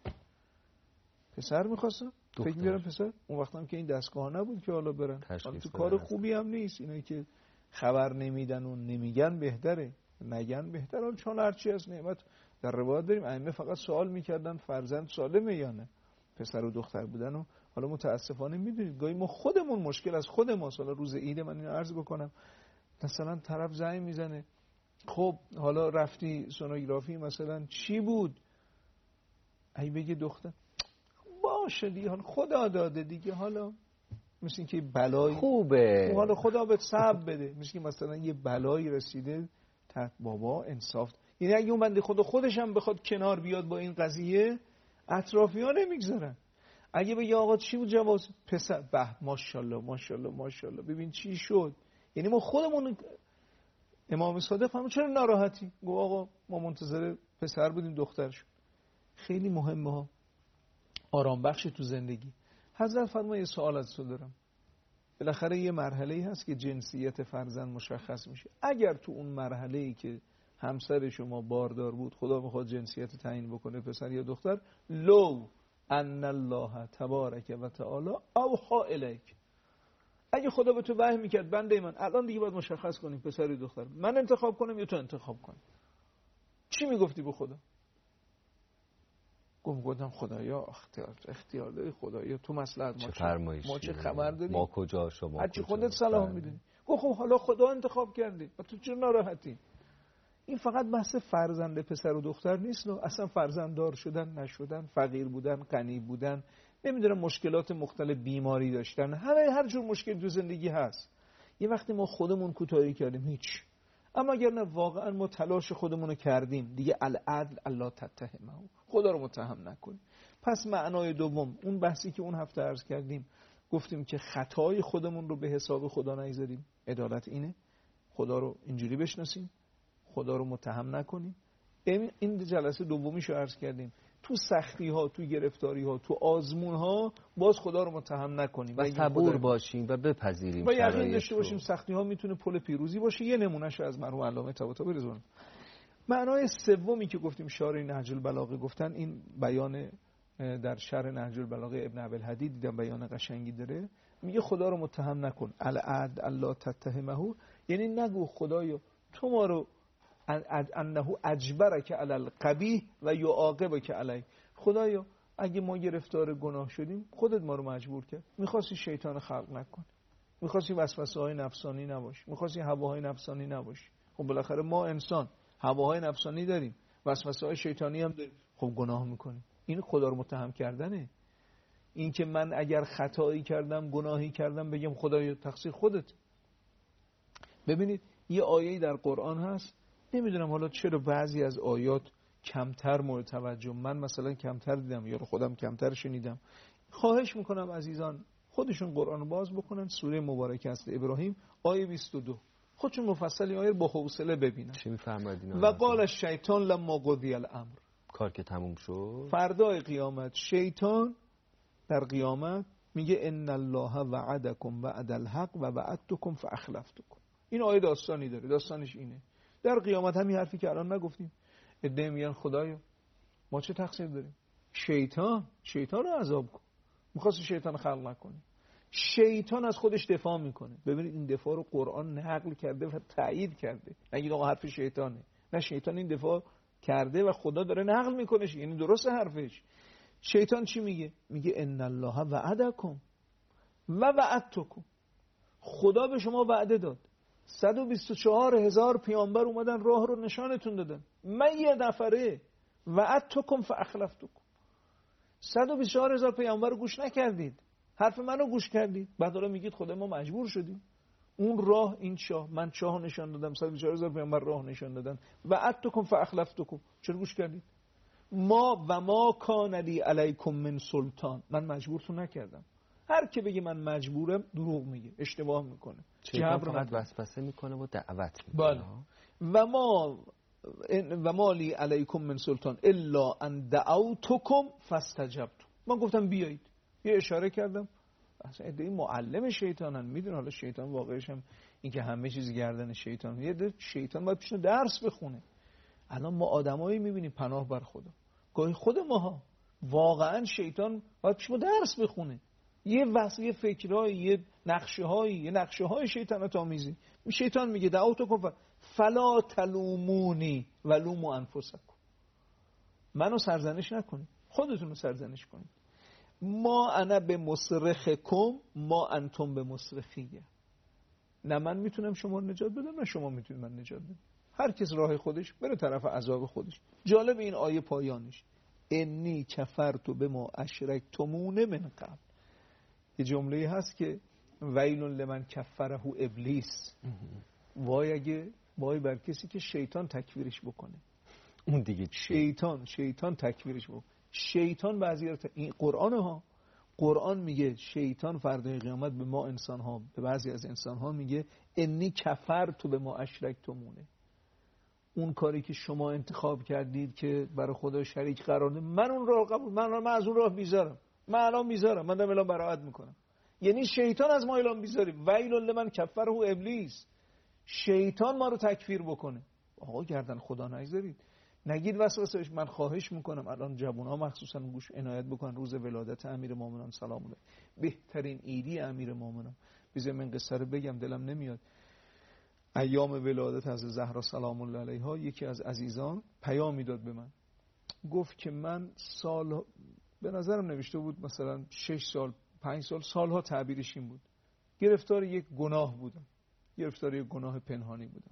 پسر میخواستم، فکر می‌کردم پسر. اون وقت هم که این دستگاه نبود که حالا برن. حالا تو کار خوبی هم نیست اینایی که خبر نمیدن و نمیگن، بهتره نگن بهتره. چون هرچی از نعمت در روایت داریم ائمه فقط سوال میکردن فرزند سالمه یا نه، پسر و دختر بودن. و حالا متاسفانه میدونید گاهی ما خودمون مشکل از خود ما. حالا روز عید من اینو عرض بکنم، مثلا طرف زنگ میزنه، خب حالا رفتی سونوگرافی مثلا چی بود؟ ای بگه دختر باشه دیگه، حالا خدا داده دیگه، حالا مثل این که بلایی خوبه، حالا خدا بهت صبر بده. مثل که مثلا یه بلایی رسیده بابا انصاف. یعنی اگه اون بنده خدا خودش هم بخواد کنار بیاد با این قضیه، اطرافی‌ها نمیگذارن. اگه بگه آقا چی بود جواب؟ پسر. به ماشاءالله ماشاءالله ماشاءالله، ببین چی شد. یعنی ما خودمون امام صادق فرمود چرا ناراحتی؟ گفت آقا ما منتظر پسر بودیم دختر شد. خیلی مهمه ها، آرام بخش تو زندگی. حضرت فرمود یه سوال از تو دارم. بالاخره یه مرحله‌ای هست که جنسیت فرزند مشخص میشه. اگر تو اون مرحله‌ای که همسر شما باردار بود خدا میخواد جنسیت تعیین بکنه پسر یا دختر، لو ان الله تبارک و تعالی اوحی الیک، اگه خدا به تو وحی میکرد بنده من الان دیگه باید مشخص کنیم پسر یا دختر، من انتخاب کنم یا تو انتخاب کنی، چی میگفتی به خدا؟ گفتم خدایا اختیار داری، خدایا تو مصلحت ما چه خبر داریم، ما کجا شما هرچی خودت صلاح میدونی. خب حالا خدا انتخاب کرده و تو چه ناراحتی؟ این فقط بحث فرزند پسر و دختر نیست، اصلا فرزنددار شدن نشدن، فقیر بودن غنی بودن، نمیدونم مشکلات مختلف، بیماری داشتن، هر جور مشکل تو زندگی هست. یه وقتی ما خودمون کوتاهی کردیم هیچ، اما اگر نه واقعا ما تلاش خودمون رو کردیم دیگه العدل الا تتهمه، خدا رو متهم نکنیم. پس معنای دوم اون بحثی که اون هفته عرض کردیم، گفتیم که خطای خودمون رو به حساب خدا نگذاریم، عدالت اینه، خدا رو اینجوری بشناسیم، خدا رو متهم نکنیم. این جلسه دومیشو عرض کردیم، تو سختی ها، تو گرفتاری ها، تو آزمون ها باز خدا رو متهم نکنیم و صبور باشیم و بپذیریم و یقین داشته باشیم سختی ها میتونه پل پیروزی باشه. یه نمونهش از مرحوم علامه طباطبایی رضوان. معنای سومی که گفتیم شارح نهج البلاغه گفتن، این بیان در شرح نهج البلاغه ابن ابوالحدید دیدم بیان قشنگی داره، میگه خدا رو متهم نکن، العدل الا تتهمه، یعنی نگو خدایا تو ما رو انه اجبرک علی القبیح و یعاقبک علی، خدایا اگه ما گرفتار گناه شدیم خودت ما رو مجبور کرد، میخواستی شیطان خلق نکن، میخواستی وسوسه های نفسانی نباش، میخواستی هواهای نفسانی نباش. خب بالاخره ما انسان هواهای نفسانی داریم، وسوسه های شیطانی هم داریم، خب گناه میکنیم. این خدا رو متهم کردنه. این که من اگر خطایی کردم گناهی کردم بگم خدایا تقصیر خودت. ببینید یه آیه‌ای در قرآن هست، نمیدونم حالا چرا بعضی از آیات کمتر مورد توجه، من مثلا کمتر دیدم یا خودم کمتر شنیدم. خواهش میکنم عزیزان خودشون قرآن رو باز بکنن، سوره مبارکه است ابراهیم آیه 22، خودشون مفصل آیه با حوصله ببینن. چی میفرمایید؟ و قال الشیطان لما قضی الامر، کار که تموم شد فردای قیامت شیطان در قیامت میگه ان الله وعدکم وعد الحق و وعدتکم فاخلفتکم. این آیه داستانی داره، داستانش اینه در قیامت همین حرفی که الان نگفتیم، عده میگن خدایا ما چه تقصیر داریم، شیطان رو عذاب کن، میخواست شیطان خلق نکنی. شیطان از خودش دفاع میکنه. ببینید این دفاع رو قرآن نقل کرده و تایید کرده، نگید آقا حرف شیطانه، نه شیطان این دفاع کرده و خدا داره نقل میکنه، یعنی درست حرفش. شیطان چی میگه؟ میگه ان الله وعدکم و وعدتکم، خدا به شما وعده داد، 124,000 پیامبر اومدن راه رو نشانتون دادن، من یه نفره وعدتکم فاخلفتکم، 124,000 پیامبر رو گوش نکردید، حرف منو گوش کردید، بعد حالا میگید خدا ما مجبور شدیم. اون راه این شاه، من شاه نشان دادم، 124,000 پیامبر راه نشان دادن، وعدتکم فاخلفتکم، چرا گوش کردید؟ ما کان لی علیکم من سلطان، من مجبورتون نکردم. هر کی بگه من مجبورم دروغ میگه، اشتباه میکنه. شیطان فقط وسوسه میکنه و دعوت میکنه. و ما لی علیکم من سلطان الا ان دعوتکم فاستجبتم، من گفتم بیایید، یه اشاره کردم. اصلا این معلم شیطانن، میدونه حالا شیطان واقعش هم این که همه چیز گردن شیطان، یه شیطان باید پیشنو درس بخونه. الان ما آدمایی میبینیم پناه بر خدا، گاهی خود ماها واقعا شیطان باید پیشنو درس بخونه، یه فکرایی، یه نقشه های شیطنت آمیزی. شیطان میگه دعوتکم فلا تلومونی ولوموا انفسکم، منو سرزنش نکنید، خودتون رو سرزنش کنید. ما انا به مصرخکم ما انتم به مصرخیه، نه من میتونم شما رو نجات بدم نه شما میتونید من نجات بدم، هر کس راه خودش بره طرف عذاب خودش. جالب این آیه پایانش انی کفرت بما اشرکتمون من قبل، یه جمله هست که ویل لمن کفره ابلیس، وای بر کسی که شیطان تکفیرش بکنه. اون دیگه شیطان تکفیرش بکنه. شیطان بعضی این قرآن میگه شیطان فردای قیامت به ما انسان ها، به بعضی از انسان ها میگه انی کفرت بما اشرکتمونه، اون کاری که شما انتخاب کردید که برای خدا شریک قرار دادید، من اون راه قبول، من از اون راه بیزارم، من دارم اعلام براءت میکنم. یعنی شیطان از ما اعلام بیزاری، ویل لمن کفره ابلیس، شیطان ما رو تکفیر بکنه. آقا گردن خدا نگذارید، نگید وسوسهش. من خواهش میکنم الان جوان‌ها مخصوصا گوش عنایت بکن، روز ولادت امیرالمومنین سلام الله، بهترین عیدی امیرالمومنین. بذار من قصه رو بگم، دلم نمیاد. ایام ولادت از زهرا سلام الله علیها یکی از عزیزان پیامی داد به من، گفت که من سال به نظرم نوشته بود مثلا 6 سال 5 سال سالها تعبیرش این بود گرفتار یک گناه بودم، گرفتار یک گناه پنهانی بودم.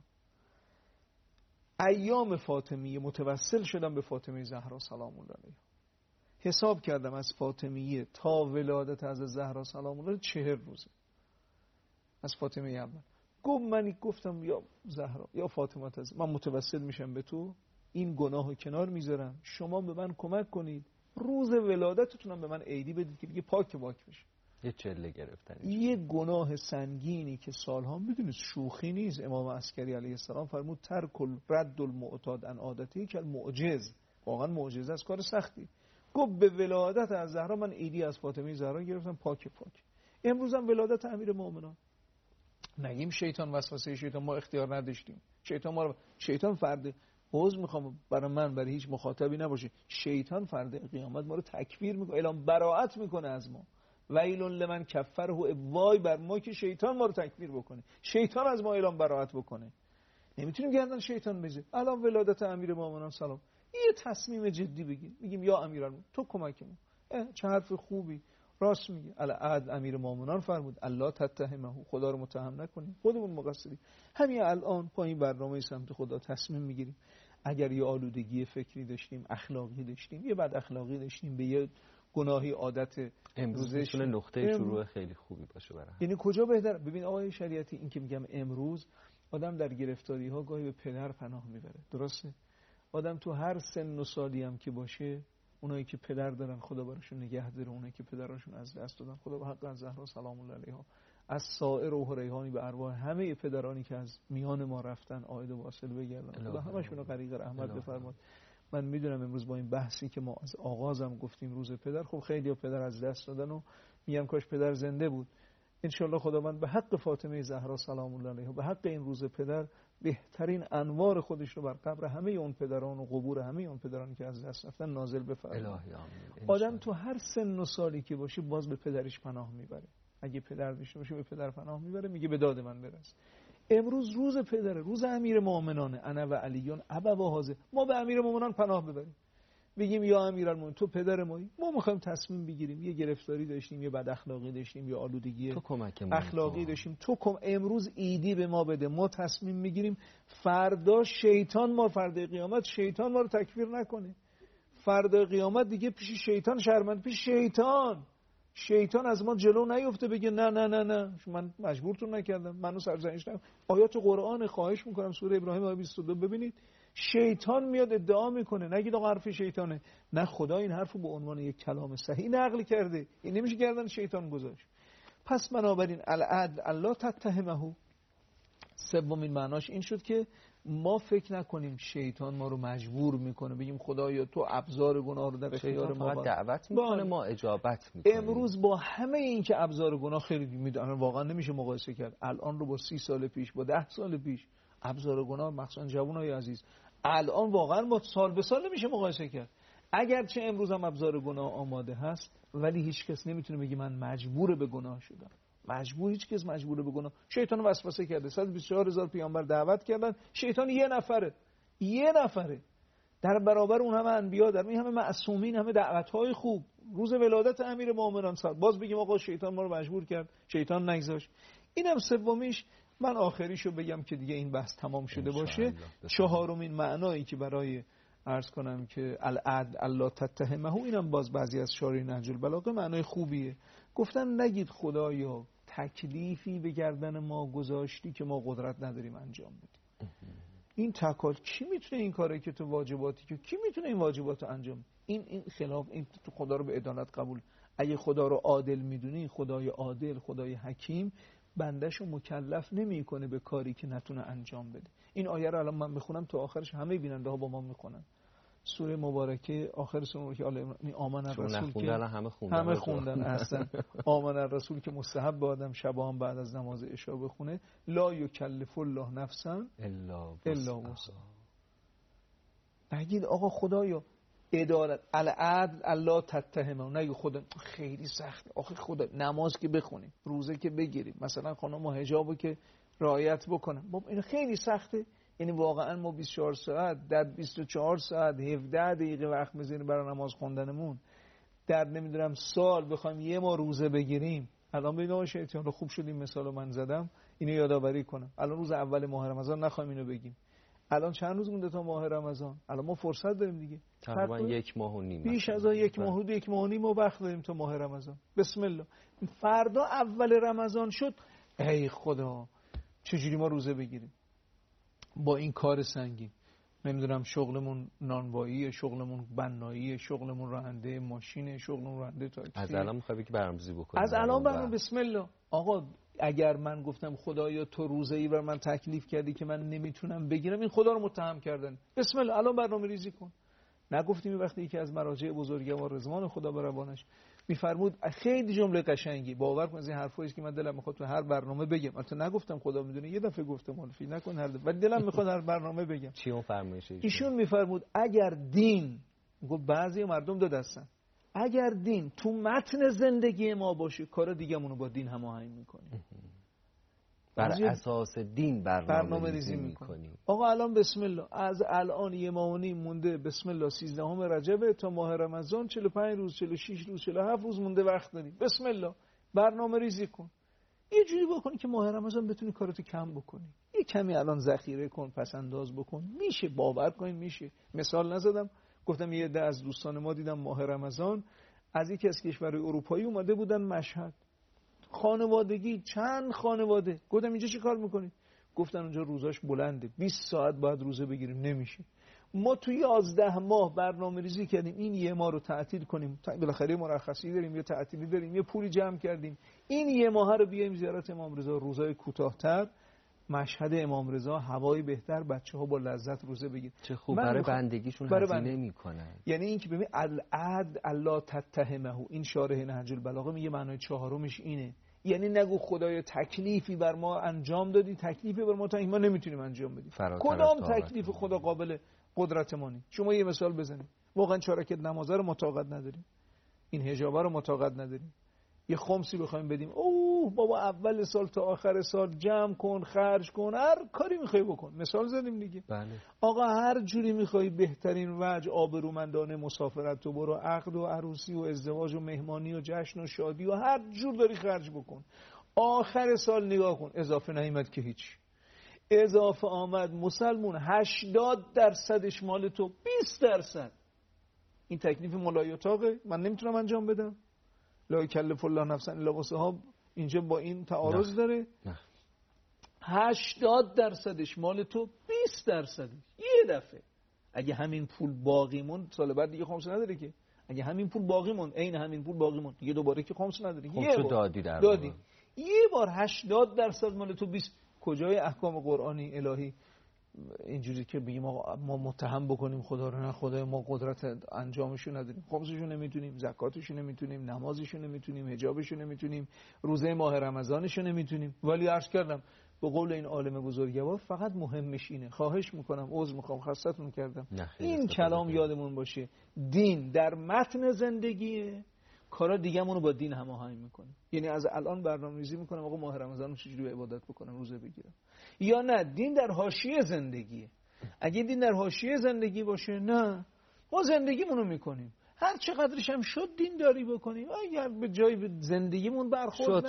ایام فاطمیه متوسل شدم به فاطمه زهرا سلام الله علیها. حساب کردم از فاطمیه تا ولادت از زهرا سلام الله 40 روزه از فاطمه اول. گفتم یا زهرا یا فاطمه من متوسل میشم به تو، این گناهو کنار میذارم، شما به من کمک کنید روز ولادتتونم به من عیدی بدید که دیگه پاک بشه. یه چله گرفتن، یه گناه سنگینی که سالها میدونید شوخی نیست. امام عسکری علیه السلام فرمود ترک رد المعتاد عن عادتی که معجز، واقعا معجزه است، کار سختی. گفت به ولادت از زهرا من عیدی از فاطمه زهرا گرفتم پاک. امروزم ولادت امیر مومنان. نگیم شیطان وسوسه شیطان ما اختیار نداشتیم، شیطان فرد حوض میخوام برای هیچ مخاطبی نباشه. شیطان فرد قیامت ما رو تکفیر میکنه، اعلام براءت میکنه از ما. ویل لمن کفره، وای بر ما که شیطان ما رو تکفیر بکنه، شیطان از ما اعلام براءت بکنه. نمیتونیم گردن شیطان بزنیم. الان ولادت امیر مومنان سلام، یه تصمیم جدی بگیم، بگیم یا امیرالمومنین تو کمکمون. چه حرف خوبی، راست میگه. العدل امیر مومنان فرمود الله تتهمه، خدا رو متهم نکنیم، خودمون مقصریم. همین الان پایین برنامه سمت خدا تصمیم میگیریم. اگر یه آلودگی فکری داشتیم، اخلاقی داشتیم، یه بد اخلاقی داشتیم، به یه گناهی عادت امروز میتونه نقطه شروع خیلی خوبی باشه برای یعنی کجا بهتر. ببین آقای شریعتی، این که میگم امروز آدم در گرفتاری ها گاهی به پدر پناه میبره، درسته؟ آدم تو هر سن و سالی هم که باشه، اونایی که پدر دارن خدا براشون نگه داره، اونایی که پدرشون از دست دادن خدا به حق از زهرا سلام الله علیها، از سایر روح ریحانی به ارواح همه پدرانی که از میان ما رفتن عاید و واصل بگردن، خدا همشون رو غریق رحمت بفرماد. من میدونم امروز با این بحثی که ما از آغازم گفتیم روز پدر، خب خیلی پدر از دست دادن و میگم کاش پدر زنده بود. انشالله خداوند به حق فاطمه زهرا سلام الله علیها، به حق این روز پدر، بهترین انوار خودش رو بر قبر همه اون پدران و قبور همه اون پدرانی که از دست رفتن نازل بفرماید. آدم تو هر سن و سالی که باشه باز به پدرش پناه میبره. اگه پدر داشته باشه به پدر پناه میبره، میگه به داد من برس. امروز روز پدره، روز امیر مومنانه. انا و علیون ابوا هذا، ما به امیر مومنان پناه ببریم، بگیم یا امیرالمومنین تو پدر مایی. ما میخوایم تصمیم بگیریم، یه گرفتاری داشتیم، یه بد اخلاقی داشتیم، یه آلودگی اخلاقی داشتیم، امروز ایدی به ما بده. ما تصمیم میگیریم فردا شیطان ما، فردا قیامت شیطان ما رو تکفیر نکنه. فردا قیامت دیگه پیش شیطان شرمنده، پیش شیطان از ما جلو نیفته بگه نه نه نه نه من مجبورتون نکردم، منو سرزنش نکن. آیات قرآن خواهش میکنم سوره ابراهیم آیه 22 ببینید. شیطان میاد ادعا میکنه، نگید آقا حرف شیطانه، نه خدا این حرفو به عنوان یک کلام صحیح نقل کرده، این نمیشه گردن شیطان گذاشت. پس بنابراین العدل الله تتهمه، سومین معناش این شد که ما فکر نکنیم شیطان ما رو مجبور میکنه، بگیم خدایا تو ابزار گناه رو در اختیار ما دعوت میکنه، ما اجابت میکنیم. امروز با همه این که ابزار گناه خیلی میدونن، واقعا نمیشه مقایسه کرد الان رو با 30 سال پیش، با 10 سال پیش. ابزار گناه مخصوصا جوانای عزیز الان واقعا با سال به سال نمیشه مقایسه کرد. اگرچه امروز هم ابزار گناه آماده هست، ولی هیچ کس نمیتونه بگه من مجبور به گناه شدم. هیچ کس مجبور به گناه. شیطان وسوسه کرده، 124,000 پیامبر دعوت کردن، شیطان یه نفره در برابر اون همه انبیا، در این همه معصومین، همه دعوت‌های خوب. روز ولادت امیر مومنان باز بگیم آقا شیطان ما رو مجبور کرد، شیطان نگذاشت. اینم سومیش. من آخریشو بگم که دیگه این بحث تمام شده باشه. چهارمین معنایی که برای عرض کنم که العدل الله تتهمه، اینم باز بعضی از شارحین نهج البلاغه معنای خوبیه. گفتن نگید خدایا تکلیفی به گردن ما گذاشتی که ما قدرت نداریم انجام بدیم. این تکال کی میتونه این کاری که تو واجباتی که کی میتونه این واجبات رو انجام؟ این خلاف، این تو خدا رو به عدالت قبول. اگه خدا رو عادل میدونی، خدای عادل، خدای حکیم، بنده‌شو مکلف نمیکنه به کاری که نتونه انجام بده. این آیه رو الان من میخونم تا آخرش همه بیننده ها با ما میخونن. سوره مبارکه آخر سوره مبارکه آل عمران، آمن الرسول که همه خوندن اصلا. آمن الرسول که مستحب به آدم شبا هم بعد از نماز عشا بخونه. لا یکلف الله نفسا الا وسعها. نگید آقا خدایا عدالت، العدل الله تتهمه، نگید خدا خیلی سخته. آخه خدا نماز که بخونیم، روزه که بگیریم، مثلا خانم حجابو که رعایت بکنم، این خیلی سخته. یعنی واقعا ما 24 ساعت در 24 ساعت 17 دقیقه وقت می‌ذاریم برای نماز خوندنمون، در نمیدونم سال بخوایم یه ما روزه بگیریم. الان ببین آقا شیطان رو خوب شد این مثالو من زدم، اینو یادآوری کنم. الان روز اول ماه رمضان نخوایم اینو بگیم. الان چند روز مونده تا ماه رمضان؟ الان ما فرصت داریم دیگه. تقریبا 1 ماه و نیم. بیش از 1 ماه و 1 ماه و نیم ما وقت داریم تا ماه رمضان. بسم الله. فردا اول رمضان شد، ای خدا چجوری ما روزه بگیریم با این کار سنگین؟ نمیدونم شغلمون نانواییه، شغلمون بناییه، شغلمون راننده ماشینه، شغلمون راننده تاکسی. از الان میخوای که برنامه‌ریزی بکنیم؟ از الان برنامه. بسم الله. آقا اگر من گفتم خدایا تو روزه‌ای بر من تکلیف کردی که من نمیتونم بگیرم، این خدا رو متهم کردن. بسم الله الان برنامه ریزی کن. نگفتیم وقتی یکی از مراجع بزرگوار رضوان خدا بر روانش میفرمود، خیلی جمله قشنگی، باور کن از این حرفایی است که من دلم میخواد تو هر برنامه بگم. البته نگفتم خدا میدونه، یه دفعه گفتم معرفی نکن هر دفعه، ولی دلم میخواد هر برنامه بگم. چی اون فرمایشه ایشون میفرمود اگر دین، گفت بعضی مردم دو دستن، اگر دین تو متن زندگی ما باشه کار دیگه‌مون رو با دین هماهنگ میکنیم، بر اساس دین برنامه ریزی میکنیم. آقا الان بسم الله از الان 1 ماه و نیم مونده، بسم الله 13 رجب تا ماه رمضان 45 روز 46 روز 47 روز مونده وقت داریم. بسم الله برنامه ریزی کن، یه جوری بکنی که ماه رمضان بتونی کاراتو کم بکنی، یه کمی الان ذخیره کن، پس انداز بکن، میشه، باور کنین میشه. مثال نزدم، گفتم یه عده از دوستان ما دیدم ماه رمضان از یکی از کشورهای اروپایی اومده بودن مشهد، خانوادگی، چند خانواده. گفتم اینجا چی کار میکنید؟ گفتن اونجا روزاش بلنده، 20 ساعت باید روزه بگیریم. نمیشه. ما توی 11 ماه برنامه ریزی کردیم این 1 ماه رو تعطیل کنیم، بالاخره مرخصی داریم یا تعطیلی داریم، یه پولی جمع کردیم این 1 ماه رو بیایم زیارت امام رضا، روزای کوتاه‌تر، مشهد امام رضا، هوای بهتر، بچه‌ها با لذت روزه بگیرن. چه خوب، برای بندگیشون هزینه میکنن. یعنی این که ببین العد الله تتهمه، این شارح نهج البلاغه میگه معنای 4مش اینه، یعنی نگو خدای تکلیفی بر ما انجام دادی، تکلیفی بر ما تا ما نمیتونیم انجام بدیم. کدام تکلیف خدا قابل قدرت ما نیست؟ شما یه مثال بزنید، واقعا 4 رکعت نماز رو ما طاقت نداریم، این حجاب رو ما طاقت نداریم، یه خمسی بخوایم بدیم، اوه بابا اول سال تا آخر سال جمع کن، خرج کن، هر کاری میخوای بکن. مثال زدیم دیگه. بله. آقا هر جوری میخوای بهترین وجه آبرومندانه مسافرت تو برو، عقد و عروسی و ازدواج و مهمانی و جشن و شادی و هر جور داری خرج بکن. آخر سال نگاه کن اضافه نیامد که هیچ، اضافه آمد مسلمون 80% مال تو، 20%. این تکلیف مولای اتاقه، من نمیتونم انجام بدم. لا یکلف الله نفسا الا وسعها اینجا با این تعارض داره. 80% مال تو، 20% یه دفعه. اگه همین پول باقی موند سال بعد دیگه خمس نداره که. اگه همین پول باقی موند، عین همین پول باقی موند دیگه دوباره که خمس نداره. یه بار دادی. یه بار 80% مال تو، 20. کجای احکام قرآنی الهی اینجوری که بگیم ما متهم بکنیم خدا رو؟ نه، خدای ما قدرت انجامشو نداریم، خمسشو نمیتونیم، زکاتشو نمیتونیم، نمازشو نمیتونیم، حجابشو نمیتونیم، روزه ماه رمضانشو نمیتونیم. ولی عرض کردم به قول این عالم بزرگوار فقط مهمش اینه. خواهش میکنم، عذر میخوام خستتون کردم، این کلام یادمون باشه، دین در متن زندگیه، کارا دیگه‌مون رو با دین هماهنگ میکنیم. یعنی از الان برنامه‌ریزی میکنم آقا ماه رمضان رو چجوری عبادت بکنم، روزه بگیرم. یا نه، دین در حاشیه زندگیه. اگه دین در حاشیه زندگی باشه، نه، ما زندگیمون رو میکنیم، هر چقدرش هم شد دین داری بکنیم، اگر به جای زندگیمون برخورد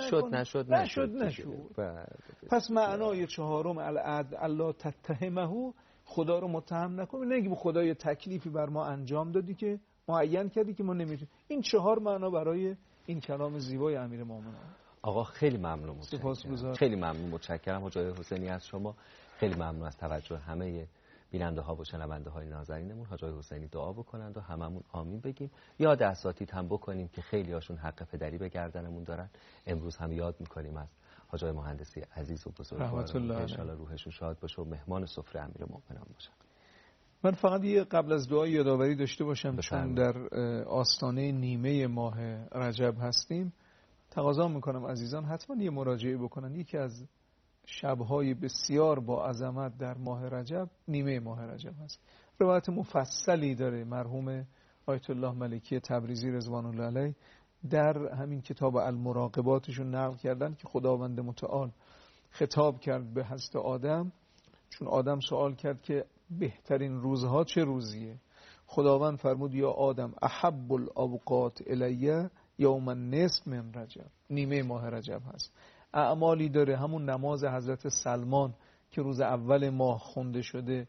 نشد. پس معنای 4 العدل الله تتهمه، خدا رو متهم نکنیم، نگیم خدای تکلیفی بر ما انجام دادی که معین کردی که ما نمیتونیم. این 4 معنا برای این کلام زیبای امیرالمومنین. آقا خیلی ممنون، خیلی ممنون، متشکرم حاج حسینی از شما. خیلی ممنون از توجه همه بیننده ها و شنونده های نازنینمون. حاج حسینی دعا بکنند و هممون آمین بگیم. یاد اساتید هم بکنیم که خیلی هاشون حق پدری به گردنمون دارن. امروز هم یاد میکنیم از حاج مهندسی عزیز و بزرگوار، ان شاءالله روحشون شاد باشه و مهمان سفره امیرالمومنین باشن. من فقط یه قبل از دعا یادآوری داشته باشم، چون در آستانه نیمه ماه رجب هستیم، تقاضا میکنم عزیزان حتما یه مراجعه بکنن. یکی از شب‌های بسیار با عظمت در ماه رجب نیمه ماه رجب هست. روایت مفصلی داره مرحوم آیت الله ملکی تبریزی رضوان الله علیه در همین کتاب المراقباتشون نقل کردن که خداوند متعال خطاب کرد به حضرت آدم، چون آدم سوال کرد که بهترین روزها چه روزیه، خداوند فرمود یا آدم احب الاوقات الیه یوم النصف من رجب، نیمه ماه رجب هست. اعمالی داره، همون نماز حضرت سلمان که روز اول ماه خونده شده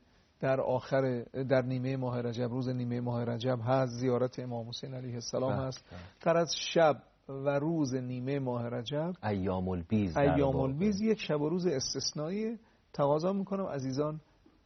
در نیمه ماه رجب، روز نیمه ماه رجب هست، زیارت امام حسین علیه السلام هست. از شب و روز نیمه ماه رجب ایام البیض یک شب و روز استثنایی، تقاضا میکنم عزیزان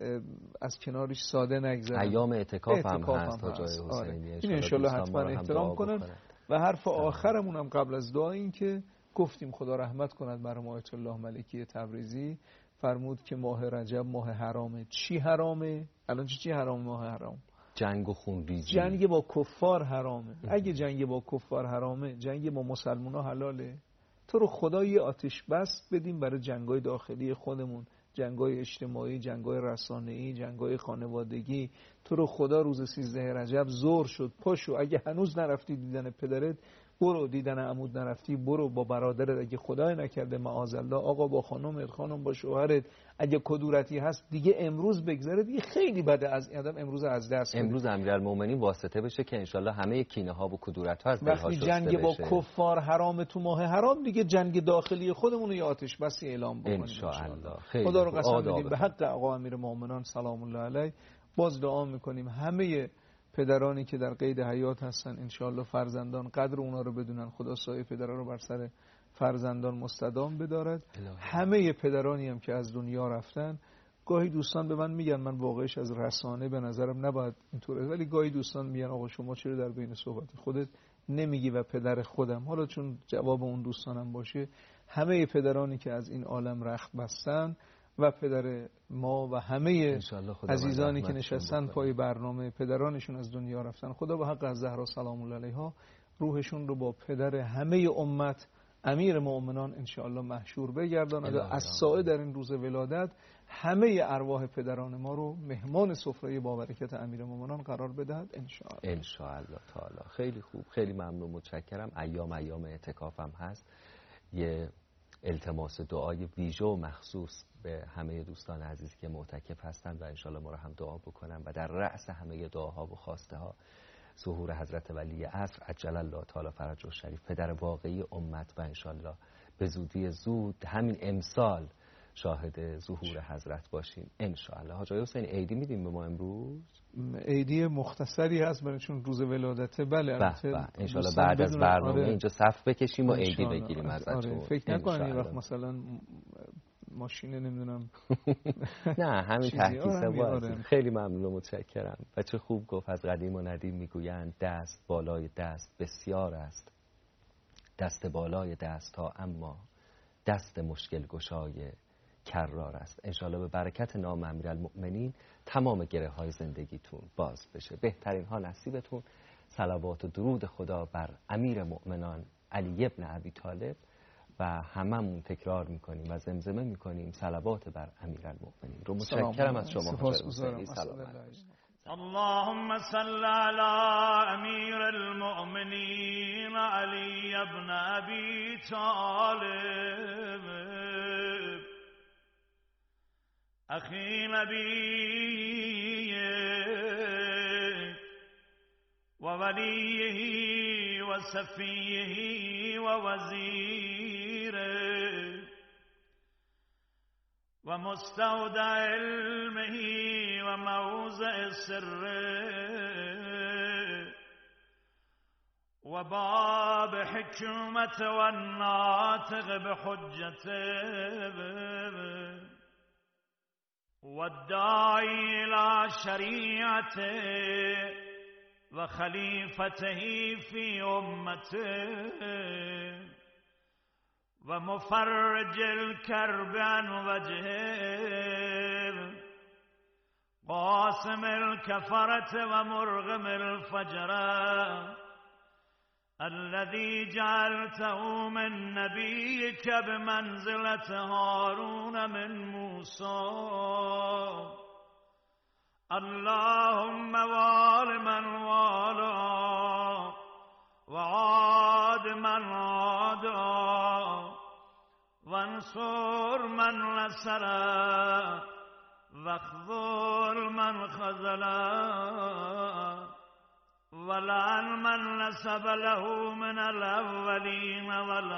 از کنارش ساده نگذرن. ایام اعتکاف هم هست تا جای حسینی. این انشالله حتما احترام کنن. و حرف آخرمون هم قبل از دعا این که گفتیم خدا رحمت کند مرحوم آیت الله ملکی تبریزی، فرمود که ماه رجب ماه حرامه. چی حرامه؟ الان چی حرام؟ ماه حرام، جنگ و خونریزی، جنگ با کفار حرامه. اگه جنگ با کفار حرامه، جنگ با مسلمونا حلاله؟ تو رو خدا یه آتش بس بدیم برای جنگای داخلی خودمون، جنگای اجتماعی، جنگای رسانه‌ای، جنگای خانوادگی. تو رو خدا روز 13 رجب ظهر شد، پاشو اگه هنوز نرفتی دیدن پدرت برو، دیدن عمود نرفتی برو با برادرت، اگه خدای نکرده معاذالله آقا با خانومت، خانم با شوهرت، اگه کدورتی هست دیگه امروز بگذره، دیگه خیلی بده از آدم امروز از دست بده. امروز امیرالمومنین واسطه بشه که انشالله همه کینه ها و کدورت ها از دلها شسته بشه. وقتی جنگ با کفار حرام تو ماه حرام، دیگه جنگ داخلی خودمون رو یه آتش بسی اعلام بکنیم انشالله. خدا رو قسم میدیم به حق آقا امیرالمومنین سلام الله علیه. باز دعا میکنیم همه پدرانی که در قید حیات هستن انشالله فرزندان قدر اونا رو بدونن، خدا سایه پدران رو بر سر فرزندان مستدام بدارد. همه پدرانی هم که از دنیا رفتن، گاهی دوستان به من میگن، من واقعش از رسانه به نظرم نباید اینطوره، ولی گاهی دوستان میگن آقا شما چرا در بین صحبت خودت نمیگی و پدر خودم؟ حالا چون جواب اون دوستانم باشه، همه پدرانی که از این عالم رخت بستن و پدر ما و همه عزیزانی که نشستن پای برنامه پدرانشون از دنیا رفتن، خدا به حق از زهرا سلام الله علیها روحشون رو با پدر همه امت امیر مؤمنان انشاءالله محشور بگرداند و از ساعه در این روز ولادت همه ارواح پدران ما رو مهمان سفره با برکت امیر مؤمنان قرار بدهد انشاءالله تعالی. خیلی خوب، خیلی ممنون، متشکرم. ایام اعتکاف هم هست. یه التماس دعای ویژه و مخصوص به همه دوستان عزیزی که معتکف هستند و انشالله ما رو هم دعا بکنن و در رأس همه دعاها و خواسته ها ظهور حضرت ولی عصر عجل الله تعالی فرجه الشریف، پدر واقعی امت، و انشالله به زودی زود همین امسال شاهد ظهور حضرت باشیم انشالله. حاج آقای حسینی عیدی میدیم به ما امروز؟ عیدی مختصری هست برای چون روز ولادته. بله انشالله بعد از برنامه اینجا صف بکشیم و عیدی بگیریم ازتون. فکر نکنم این وقت مثلا ماشین نمیدونم نه همین تحکیسه باید. خیلی ممنون و متشکرم. بچه خوب گفت از قدیم و ندیم میگویند دست بالای دست بسیار است، دست بالای دست ها اما دست مشکل گشای کرار است. انشالله به برکت نام امیرالمؤمنین تمام گره های زندگیتون باز بشه، بهترین ها نصیبتون. صلوات و درود خدا بر امیر مؤمنان علی ابن ابی طالب و هممون تکرار میکنیم و زمزمه میکنیم صلوات بر امیرالمؤمنین رو. متشکرم از شما حاج حسینی. اللهم صل على امیر المؤمنین علی ابن ابی طالب اخی نبیه و ولیه و صفیه و وزیره و مستودع علمه و موضع سره و باب حکمت و ناطق بحجته و الداعی الى شریعته و خلیفته فی امته و مفرج الكرب عن وجهه قاسم الكفرة و مرغم الفجرة الذي جعلته من نبيك بمنزلة هارون من موسى اللهم وال من والا وعاد من عادا وانصر من نصر واخذل من خذله ولعن من نسب له من الأولين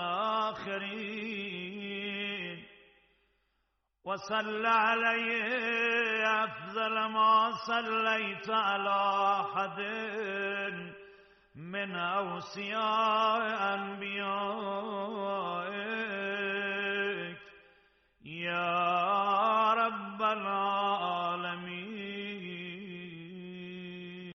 والآخرين وصل عليه أفضل ما صليت على أحد من أوصياء أنبيائك يا رب العالمين.